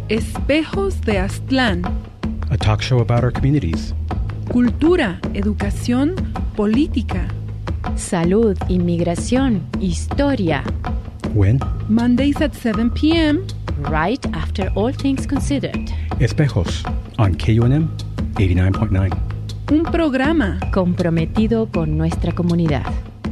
Espejos de Aztlán. A talk show about our communities. Cultura, educación, política. Salud, inmigración, historia. When? Mondays at 7 p.m. Right after All Things Considered. Espejos on KUNM 89.9. Un programa comprometido con nuestra comunidad.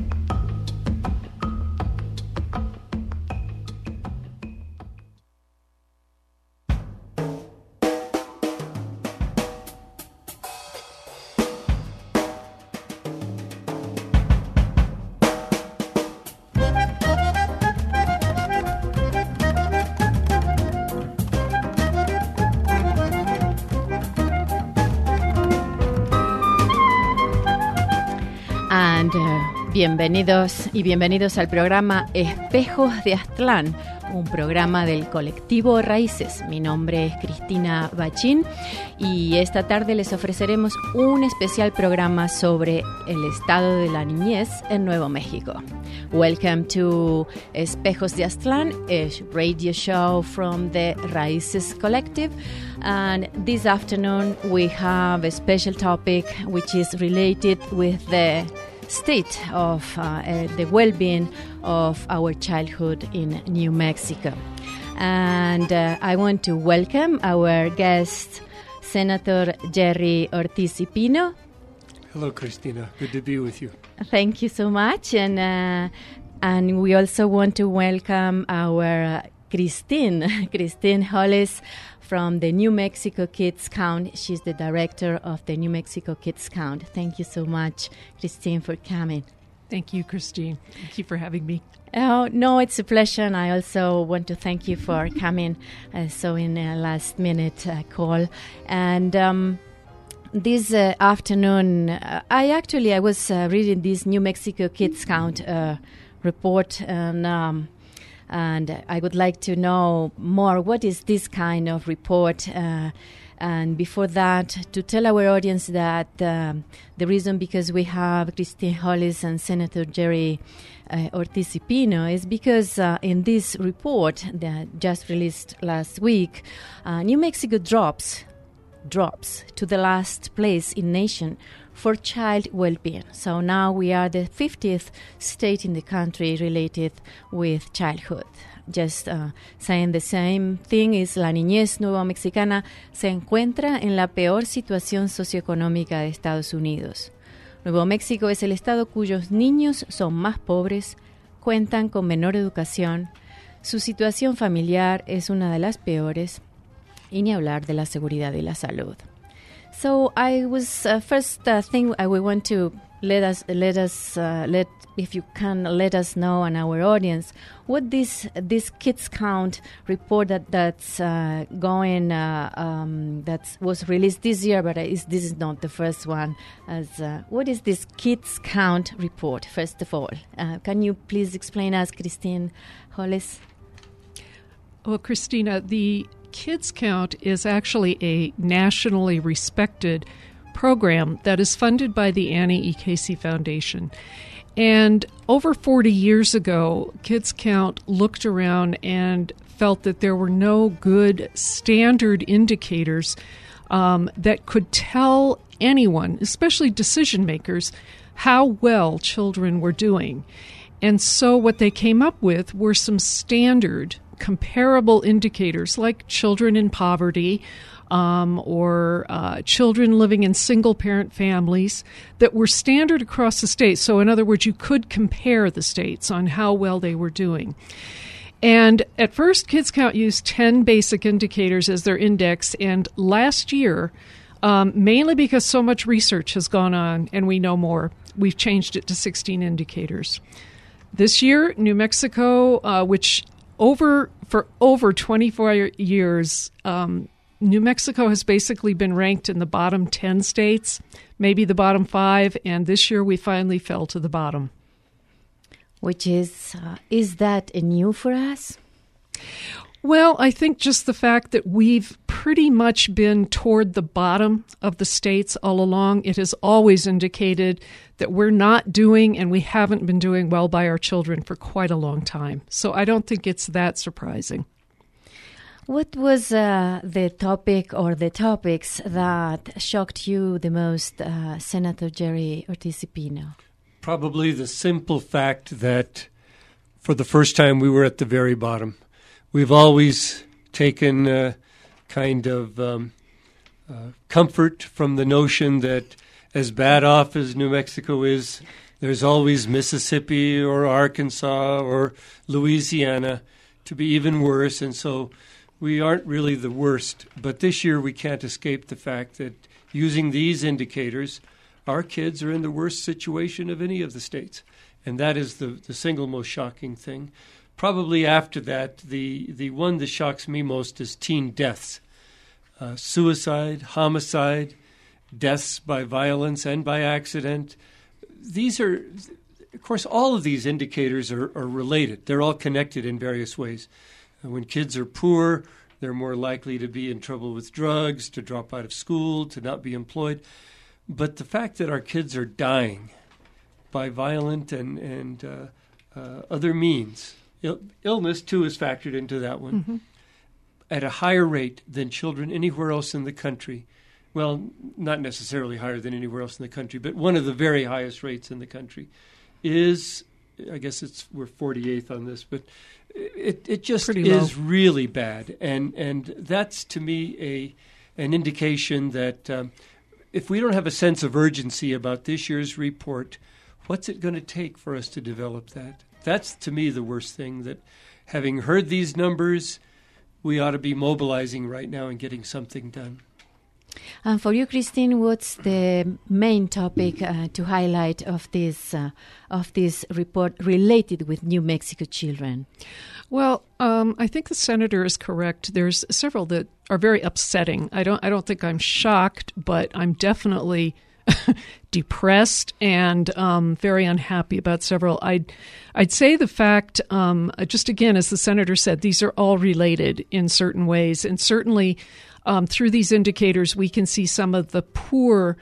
Bienvenidos y bienvenidos al programa Espejos de Aztlán, un programa del colectivo Raíces. Mi nombre es Cristina Bachín y esta tarde les ofreceremos un especial programa sobre el estado de la niñez en Nuevo México. Welcome to Espejos de Aztlán, a radio show from the Raíces Collective. And this afternoon we have a special topic which is related with the state of the well-being of our childhood in New Mexico. And I want to welcome our guest, Senator Jerry Ortiz y Pino. Hello, Cristina. Good to be with you. Thank you so much. And we also want to welcome our Christine Hollis from the New Mexico Kids Count. She's the director of the New Mexico Kids Count. Thank you so much, Christine, for coming. Thank you, Christine. Thank you for having me. Oh, no, it's a pleasure. And I also want to thank you for coming so in a last-minute call. And this afternoon, I was reading this New Mexico Kids Count report, and I would like to know more, what is this kind of report? And before that, to tell our audience that the reason because we have Christine Hollis and Senator Jerry Ortiz y Pino is because in this report that just released last week, New Mexico drops to the last place in nation for child well-being. So now we are the 50th state in the country related with childhood. Just saying the same thing is la niñez nuevo mexicana se encuentra en la peor situación socioeconómica de Estados Unidos. Nuevo México es el estado cuyos niños son más pobres, cuentan con menor educación, su situación familiar es una de las peores, y ni hablar de la seguridad y la salud. So I was first thing I would want to let if you can let us know and our audience what this Kids Count report that's going that was released this year, but this is not the first one. What is this Kids Count report? First of all, can you please explain us, Christine Hollis? Well, Christina, the Kids Count is actually a nationally respected program that is funded by the Annie E. Casey Foundation. And over 40 years ago, Kids Count looked around and felt that there were no good standard indicators that could tell anyone, especially decision makers, how well children were doing. And so what they came up with were some standard comparable indicators like children in poverty or children living in single-parent families that were standard across the state. So in other words, you could compare the states on how well they were doing. And at first, Kids Count used 10 basic indicators as their index. And last year, mainly because so much research has gone on and we know more, we've changed it to 16 indicators. This year, New Mexico, which for over 24 years, New Mexico has basically been ranked in the bottom 10 states, maybe the bottom 5, and this year we finally fell to the bottom. Which is that new for us? Well, I think just the fact that we've pretty much been toward the bottom of the states all along, it has always indicated that we're not doing and we haven't been doing well by our children for quite a long time. So I don't think it's that surprising. What was the topic or the topics that shocked you the most, Senator Jerry Ortiz-Pino? Probably the simple fact that for the first time we were at the very bottom. We've always taken kind of comfort from the notion that as bad off as New Mexico is, there's always Mississippi or Arkansas or Louisiana to be even worse, and so we aren't really the worst. But this year we can't escape the fact that using these indicators, our kids are in the worst situation of any of the states, and that is the single most shocking thing. Probably after that, the one that shocks me most is teen deaths. Suicide, homicide, deaths by violence and by accident. These are, of course, all of these indicators are related. They're all connected in various ways. When kids are poor, they're more likely to be in trouble with drugs, to drop out of school, to not be employed. But the fact that our kids are dying by violent and other means, illness too is factored into that one, at a higher rate than children anywhere else in the country. Well, not necessarily higher than anywhere else in the country, but one of the very highest rates in the country is, I guess we're 48th on this, but it just is really bad. And that's, to me, an indication that if we don't have a sense of urgency about this year's report, what's it going to take for us to develop that? That's, to me, the worst thing, that having heard these numbers, we ought to be mobilizing right now and getting something done. And for you, Christine, what's the main topic to highlight of this report related with New Mexico children? Well, I think the senator is correct. There's several that are very upsetting. I don't think I'm shocked, but I'm definitely depressed and very unhappy about several. I'd say the fact, just again, as the senator said, these are all related in certain ways, and certainly through these indicators, we can see some of the poor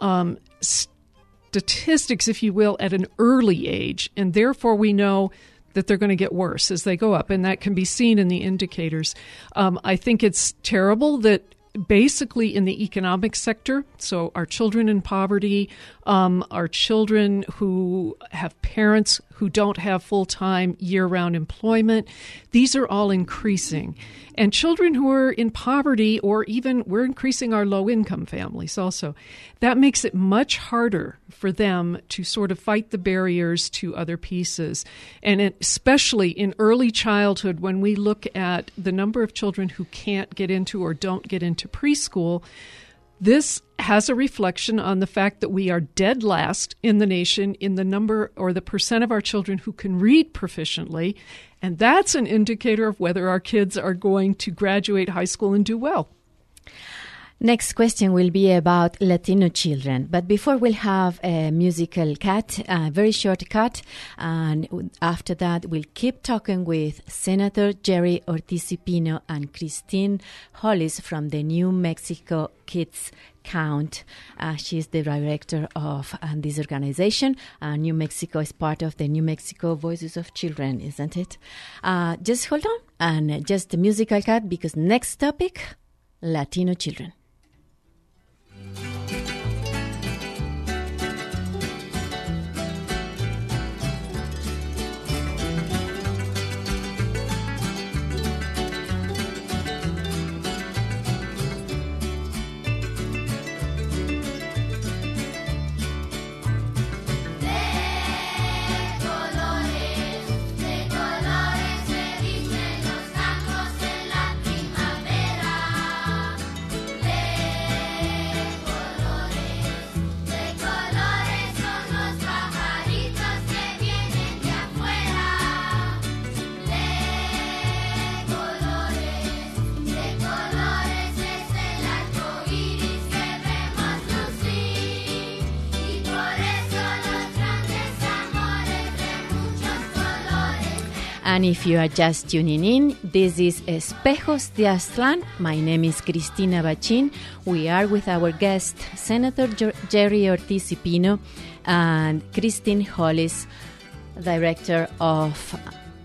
statistics, if you will, at an early age, and therefore we know that they're going to get worse as they go up, and that can be seen in the indicators. I think it's terrible that basically in the economic sector, so our children in poverty, our children who have parents who don't have full-time year-round employment, these are all increasing. And children who are in poverty, or even we're increasing our low-income families also. That makes it much harder for them to sort of fight the barriers to other pieces. And especially in early childhood, when we look at the number of children who can't get into or don't get into preschool, this has a reflection on the fact that we are dead last in the nation in the number or the percent of our children who can read proficiently. And that's an indicator of whether our kids are going to graduate high school and do well. Next question will be about Latino children. But before, we'll have a musical cut, a very short cut. And after that, we'll keep talking with Senator Jerry Ortiz-Pino and Christine Hollis from the New Mexico Kids Count. She's the director of this organization. New Mexico is part of the New Mexico Voices of Children, isn't it? Just hold on, and just a musical cut, because next topic, Latino children. And if you are just tuning in, this is Espejos de Aztlán. My name is Cristina Bachin. We are with our guest, Senator Jerry Ortiz-Pino and Christine Hollis, Director of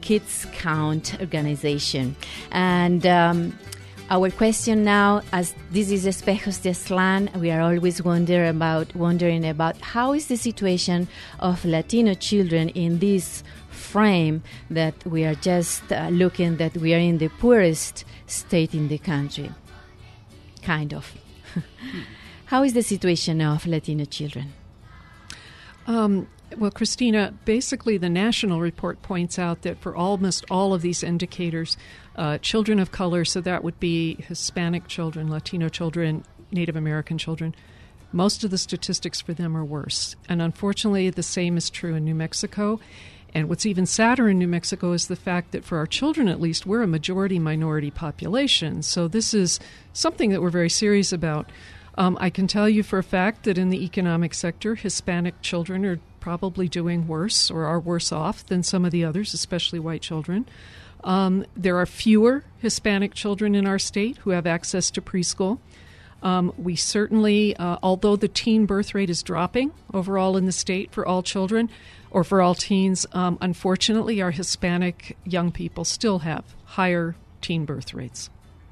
Kids Count organization. And our question now, as this is Espejos de Aztlán, we are always wondering about how is the situation of Latino children in this frame that we are just looking that we are in the poorest state in the country, kind of. How is the situation of Latino children? Well, Christina, basically the national report points out that for almost all of these indicators, children of color, so that would be Hispanic children, Latino children, Native American children, most of the statistics for them are worse. And unfortunately, the same is true in New Mexico. And what's even sadder in New Mexico is the fact that for our children, at least, we're a majority-minority population. So this is something that we're very serious about. I can tell you for a fact that in the economic sector, Hispanic children are probably doing worse or are worse off than some of the others, especially white children. There are fewer Hispanic children in our state who have access to preschool. We certainly, although the teen birth rate is dropping overall in the state for all children or for all teens, unfortunately, our Hispanic young people still have higher teen birth rates.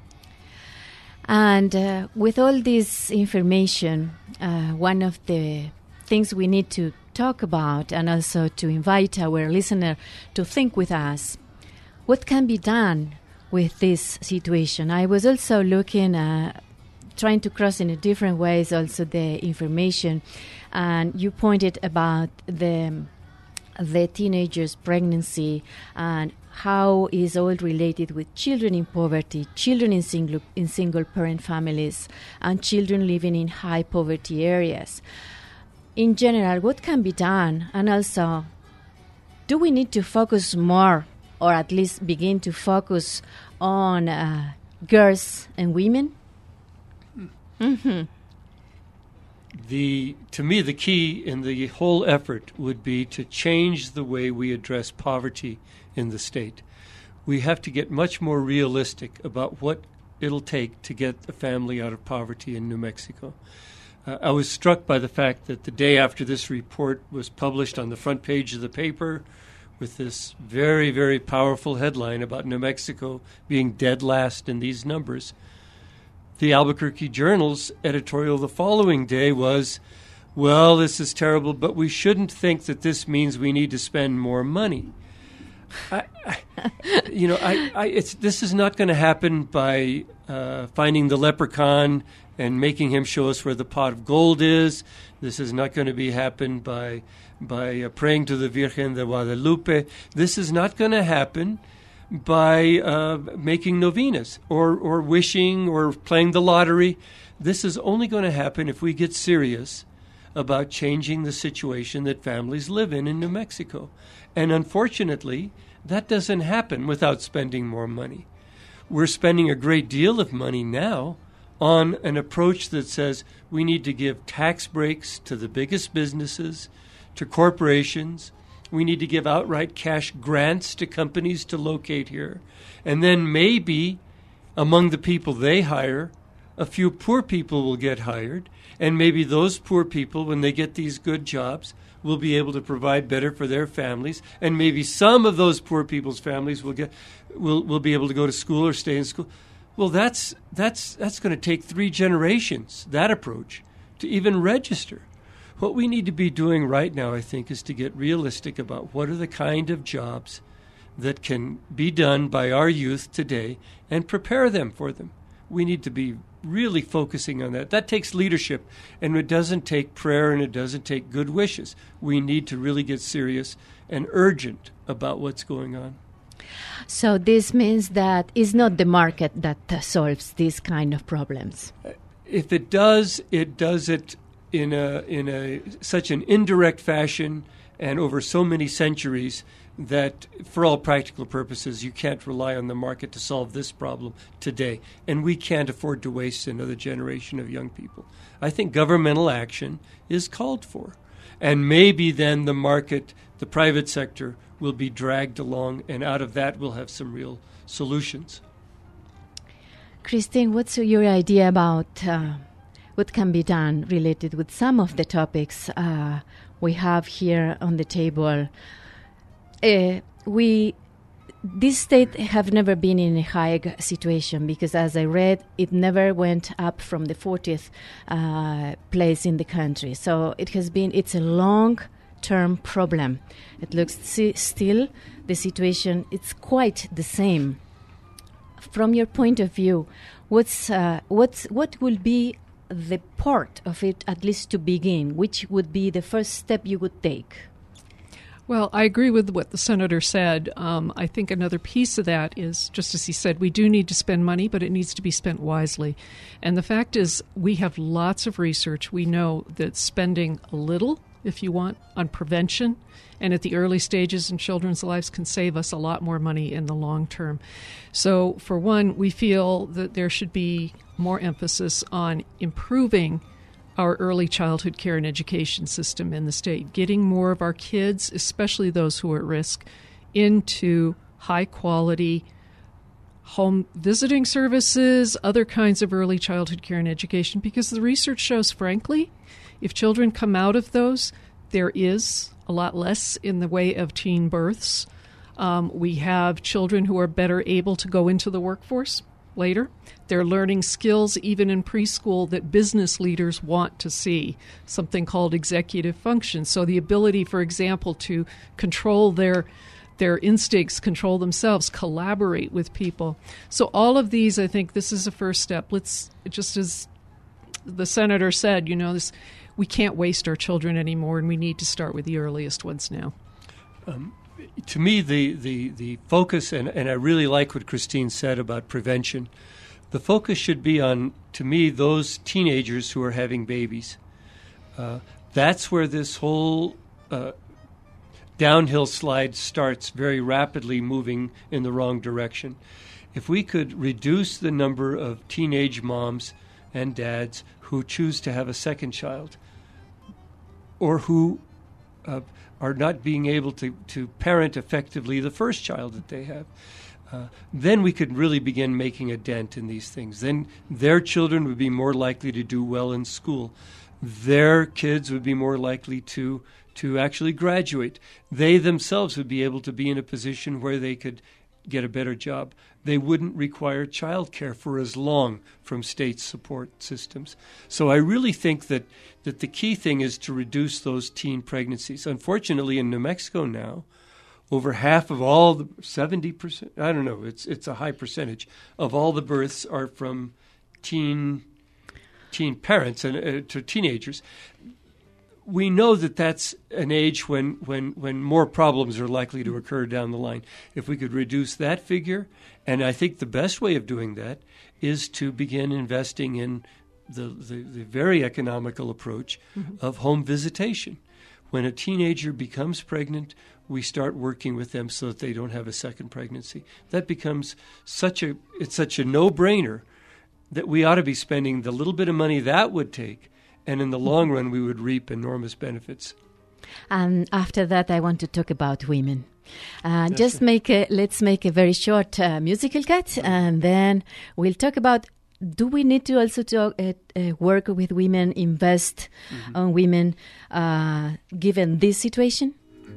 And with all this information, one of the things we need to talk about and also to invite our listener to think with us, what can be done with this situation? I was also looking trying to cross in a different ways also the information, and you pointed about the teenagers' pregnancy and how is all related with children in poverty, children in single parent families, and children living in high poverty areas. In general, what can be done? And also, do we need to focus more, or at least begin to focus on girls and women? Mm-hmm. To me, the key in the whole effort would be to change the way we address poverty in the state. We have to get much more realistic about what it'll take to get a family out of poverty in New Mexico. I was struck by the fact that the day after this report was published on the front page of the paper with this very, very powerful headline about New Mexico being dead last in these numbers, the Albuquerque Journal's editorial the following day was, well, this is terrible, but we shouldn't think that this means we need to spend more money. This is not going to happen by finding the leprechaun and making him show us where the pot of gold is. This is not going to happen by praying to the Virgen de Guadalupe. This is not going to happen by making novenas or wishing or playing the lottery. This is only going to happen if we get serious about changing the situation that families live in New Mexico. And unfortunately, that doesn't happen without spending more money. We're spending a great deal of money now on an approach that says we need to give tax breaks to the biggest businesses, to corporations. We need to give outright cash grants to companies to locate here. And then maybe among the people they hire, a few poor people will get hired. And maybe those poor people, when they get these good jobs, will be able to provide better for their families. And maybe some of those poor people's families will be able to go to school or stay in school. Well, that's going to take 3 generations, that approach, to even register. What we need to be doing right now, I think, is to get realistic about what are the kind of jobs that can be done by our youth today and prepare them for them. We need to be really focusing on that. That takes leadership, and it doesn't take prayer, and it doesn't take good wishes. We need to really get serious and urgent about what's going on. So this means that it's not the market that solves these kind of problems. If it does it in such an indirect fashion and over so many centuries that for all practical purposes you can't rely on the market to solve this problem today, and we can't afford to waste another generation of young people. I think governmental action is called for, and maybe then the market, the private sector, will be dragged along, and out of that we'll have some real solutions. Christine, what's your idea about what can be done related with some of the topics we have here on the table? We this state have never been in a high situation because, as I read, it never went up from the 40th place in the country. So it's a long-term problem. It looks still the situation, it's quite the same. From your point of view, what will be the part of it, at least to begin? Which would be the first step you would take? Well, I agree with what the senator said. I think another piece of that is, just as he said, we do need to spend money, but it needs to be spent wisely. And the fact is, we have lots of research. We know that spending a little, if you want, on prevention and at the early stages in children's lives can save us a lot more money in the long term. So, for one, we feel that there should be more emphasis on improving our early childhood care and education system in the state, getting more of our kids, especially those who are at risk, into high-quality home visiting services, other kinds of early childhood care and education, because the research shows, frankly, if children come out of those, there is a lot less in the way of teen births. We have children who are better able to go into the workforce later. They're learning skills even in preschool that business leaders want to see, something called executive function. So the ability, for example, to control their instincts, control themselves, collaborate with people. So all of these, I think this is a first step. Let's, just as the senator said, we can't waste our children anymore, and we need to start with the earliest ones now. To me, the focus, and I really like what Christine said about prevention, the focus should be on, to me, those teenagers who are having babies. That's where this whole downhill slide starts, very rapidly moving in the wrong direction. If we could reduce the number of teenage moms and dads who choose to have a second child, or who are not being able to parent effectively the first child that they have, then we could really begin making a dent in these things. Then their children would be more likely to do well in school. Their kids would be more likely to actually graduate. They themselves would be able to be in a position where they could get a better job. They wouldn't require child care for as long from state support systems. So I really think that the key thing is to reduce those teen pregnancies. Unfortunately, in New Mexico now, over half of all the 70%, I don't know, it's a high percentage of all the births are from teen parents and to teenagers. We know that that's an age when more problems are likely to occur down the line. If we could reduce that figure, and I think the best way of doing that is to begin investing in the very economical approach of home visitation. When a teenager becomes pregnant, we start working with them so that they don't have a second pregnancy. That becomes such a no-brainer that we ought to be spending the little bit of money that would take, and in the long run, we would reap enormous benefits. And after that, I want to talk about women. Let's make a very short musical cut, and then we'll talk about, do we need to also work with women, invest on women, given this situation?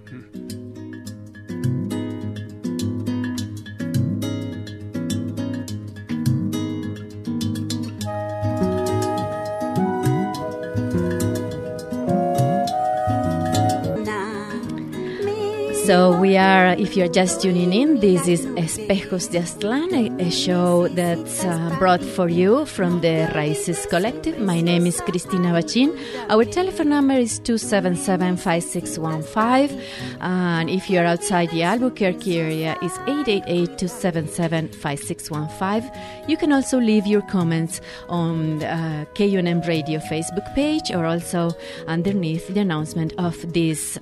So we are, if you're just tuning in, this is Espejos de Aztlán, a show that's brought for you from the Raíces Collective. My name is Cristina Bachin. Our telephone number is 277-5615. And if you're outside the Albuquerque area, it's 888-277-5615. You can also leave your comments on KUNM Radio Facebook page, or also underneath the announcement of this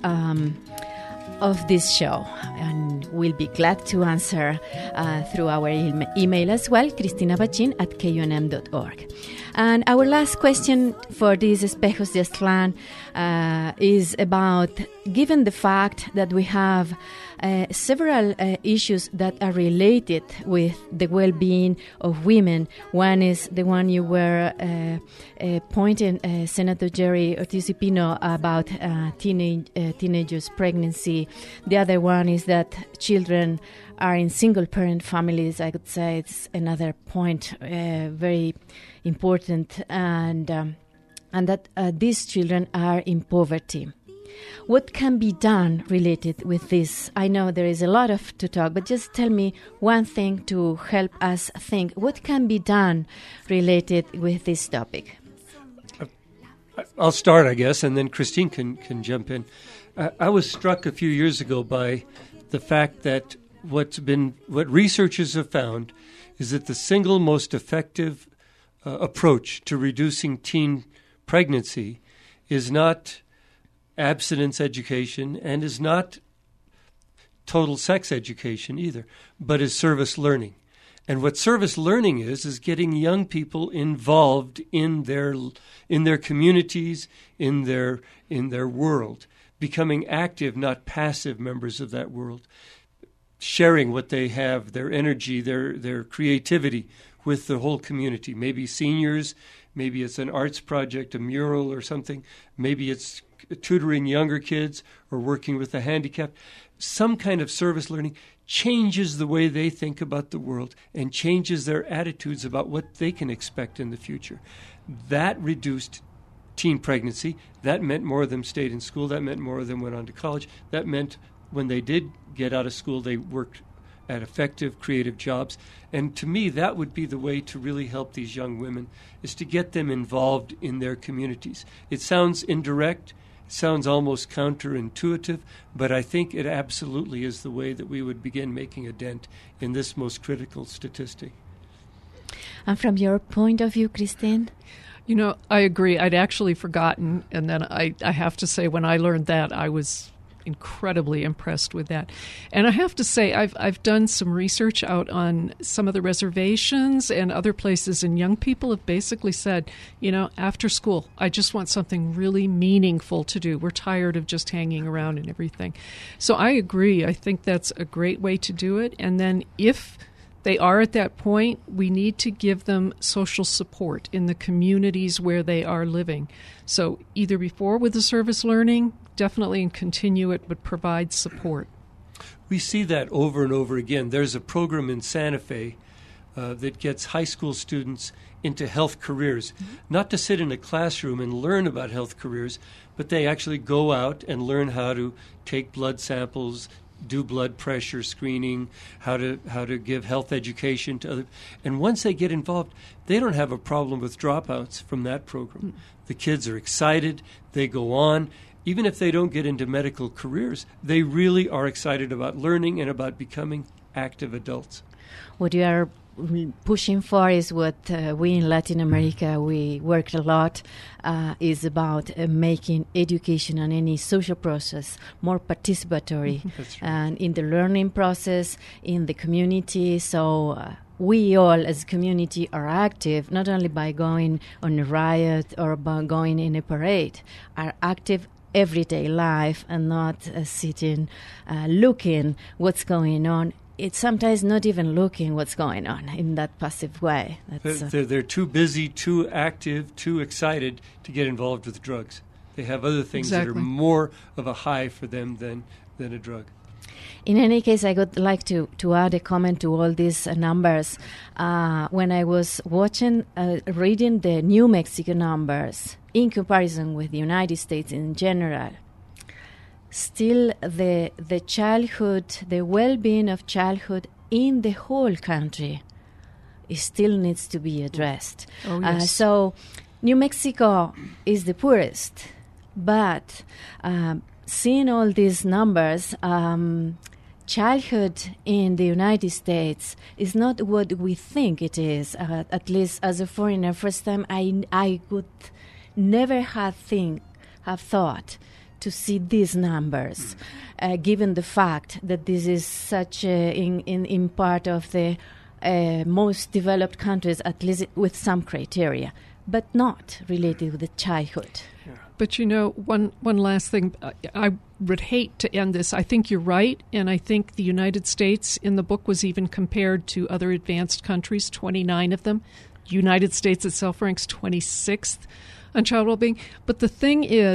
show, and we'll be glad to answer through our email as well, cristinabachin@kunm.org. And our last question for this Espejos de Aztlán is about, given the fact that we have several issues that are related with the well-being of women. One is the one you were pointing, Senator Jerry Ortiz-Pino, about teenagers' pregnancy. The other one is that children are in single-parent families, I could say it's another point very important, and that these children are in poverty. What can be done related with this? I know there is a lot to talk, but just tell me one thing to help us think. What can be done related with this topic? I'll start, I guess, and then Christine can jump in. I was struck a few years ago by the fact that what researchers have found is that the single most effective approach to reducing teen pregnancy is not abstinence education and is not total sex education either, but is service learning. And what service learning is getting young people involved in their communities, in their world, becoming active, not passive members of that world, sharing what they have, their energy, their creativity with the whole community. Maybe seniors, maybe it's an arts project, a mural or something, maybe it's tutoring younger kids or working with the handicapped. Some kind of service learning changes the way they think about the world and changes their attitudes about what they can expect in the future. That reduced teen pregnancy. That meant more of them stayed in school. That meant more of them went on to college. That meant when they did get out of school, they worked at effective, creative jobs. And to me, that would be the way to really help these young women, is to get them involved in their communities. It sounds indirect. Sounds almost counterintuitive, but I think it absolutely is the way that we would begin making a dent in this most critical statistic. And from your point of view, Christine? You know, I agree. I'd actually forgotten, and then I have to say when I learned that, I was incredibly impressed with that. And I have to say, I've done some research out on some of the reservations and other places, and young people have basically said, you know, after school, I just want something really meaningful to do. We're tired of just hanging around and everything. So I agree. I think that's a great way to do it. And then if they are at that point, we need to give them social support in the communities where they are living. So either before with the service learning, definitely, and continue it, but provide support. We see that over and over again. There's a program in Santa Fe that gets high school students into health careers, not to sit in a classroom and learn about health careers, but they actually go out and learn how to take blood samples, do blood pressure screening, how to give health education to others. And once they get involved, they don't have a problem with dropouts from that program. The kids are excited. They go on. Even if they don't get into medical careers, they really are excited about learning and about becoming active adults. What you are pushing for is what we in Latin America, we worked a lot, is about making education and any social process more participatory. That's right. And in the learning process, in the community. So we all as a community are active, not only by going on a riot or by going in a parade, are active everyday life and not sitting looking what's going on. It's sometimes not even looking what's going on in that passive way. They're too busy, too active, too excited to get involved with drugs. They have other things that are more of a high for them than a drug. In any case, I would like to add a comment to all these numbers. When I was reading the New Mexico numbers in comparison with the United States in general, still the well-being of childhood in the whole country still needs to be addressed. Oh, yes. So New Mexico is the poorest, but seeing all these numbers, childhood in the United States is not what we think it is. At least as a foreigner, first time I would never have thought to see these numbers, given the fact that this is such in part of the most developed countries, at least with some criteria, but not related with the childhood. Yeah. But you know, one last thing, I would hate to end this. I think you're right, and I think the United States in the book was even compared to other advanced countries, 29 of them. United States itself ranks 26th on child well-being. But the thing is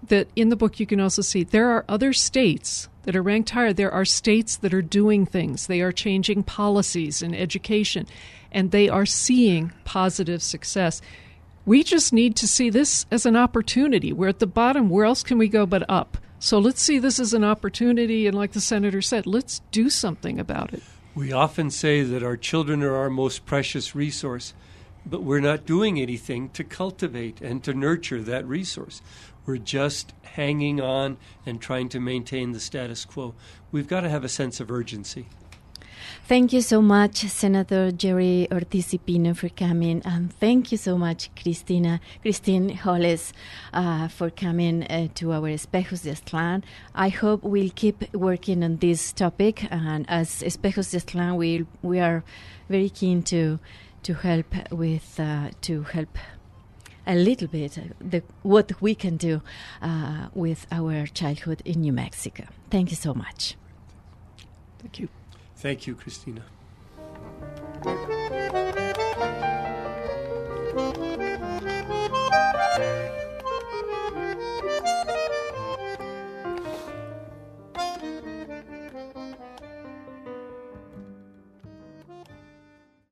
that in the book you can also see there are other states that are ranked higher. There are states that are doing things. They are changing policies in education, and they are seeing positive success. We just need to see this as an opportunity. We're at the bottom. Where else can we go but up? So let's see this as an opportunity, and like the Senator said, let's do something about it. We often say that our children are our most precious resource, but we're not doing anything to cultivate and to nurture that resource. We're just hanging on and trying to maintain the status quo. We've got to have a sense of urgency. Thank you so much, Senator Jerry Ortiz y Pino, for coming, and thank you so much, Christine Hollis, for coming to our Espejos de Aztlán. I hope we'll keep working on this topic, and as Espejos de Aztlán, we are very keen to help with to help a little bit what we can do with our childhood in New Mexico. Thank you so much. Thank you. Thank you, Christina.